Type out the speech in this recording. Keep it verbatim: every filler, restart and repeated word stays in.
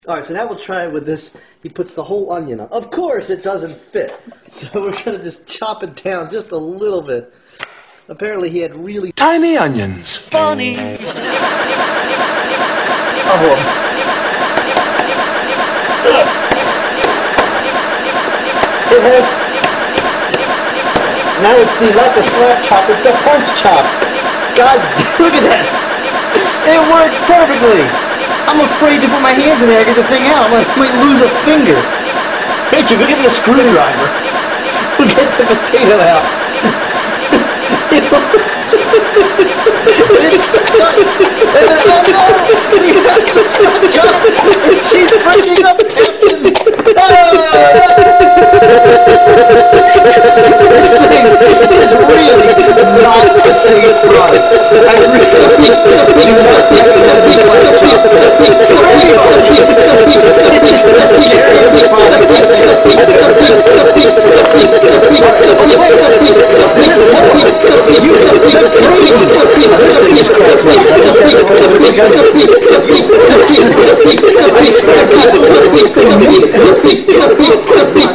All right, so now we'll try it with this. He puts the whole onion on. Of course, it doesn't fit. So we're going to just chop it down just a little bit. Apparently, he had really tiny onions. Funny. Oh. It has... Now it's the, not the slap chop, it's the punch chop. God, look at that. It works perfectly. I'm afraid to put my hands in there and get the thing out. I might lose a finger. Rachel, go get me a screwdriver. We'll get the potato out. It's stuck. And then, oh no! He has to jump. She's breaking up Captain. Ah! This thing is really not a safe ride. I really do not recommend this slap chop. It's really the scariest product I This thing is cracked. This thing is